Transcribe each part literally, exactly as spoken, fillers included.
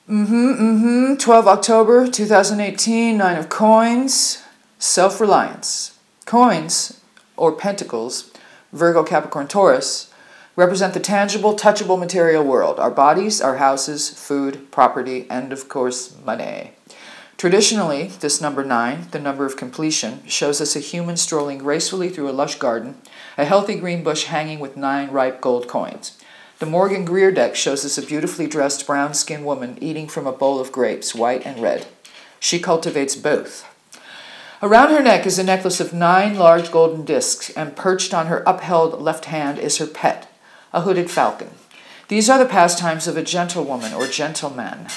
Mm-hmm, mm-hmm. twelve October two thousand eighteen, Nine of Coins, self-reliance. Coins, or pentacles, Virgo, Capricorn, Taurus, represent the tangible, touchable material world, our bodies, our houses, food, property, and of course, money. Traditionally, this number nine, the number of completion, shows us a human strolling gracefully through a lush garden, a healthy green bush hanging with nine ripe gold coins. The Morgan Greer deck shows us a beautifully dressed brown-skinned woman eating from a bowl of grapes, white and red. She cultivates both. Around her neck is a necklace of nine large golden discs, and perched on her upheld left hand is her pet, a hooded falcon. These are the pastimes of a gentlewoman or gentleman.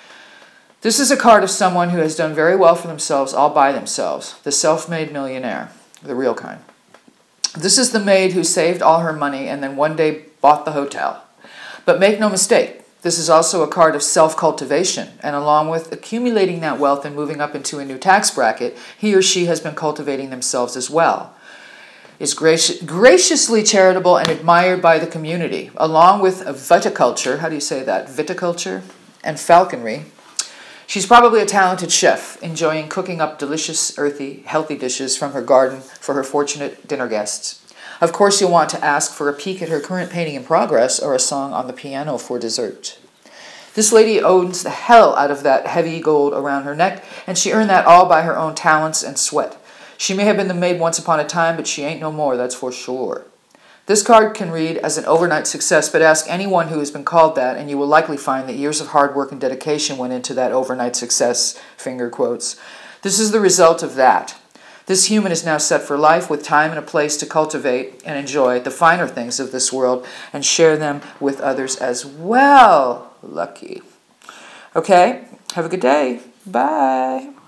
This is a card of someone who has done very well for themselves all by themselves, the self-made millionaire, the real kind. This is the maid who saved all her money and then one day bought the hotel. But make no mistake, this is also a card of self-cultivation, and along with accumulating that wealth and moving up into a new tax bracket, he or she has been cultivating themselves as well. Is graci- graciously charitable and admired by the community, along with a viticulture, how do you say that, viticulture, and falconry. She's probably a talented chef, enjoying cooking up delicious, earthy, healthy dishes from her garden for her fortunate dinner guests. Of course, you'll want to ask for a peek at her current painting in progress or a song on the piano for dessert. This lady owns the hell out of that heavy gold around her neck, and she earned that all by her own talents and sweat. She may have been the maid once upon a time, but she ain't no more, that's for sure. This card can read as an overnight success, but ask anyone who has been called that, and you will likely find that years of hard work and dedication went into that overnight success, finger quotes. This is the result of that. This human is now set for life with time and a place to cultivate and enjoy the finer things of this world and share them with others as well. Lucky. Okay, have a good day. Bye.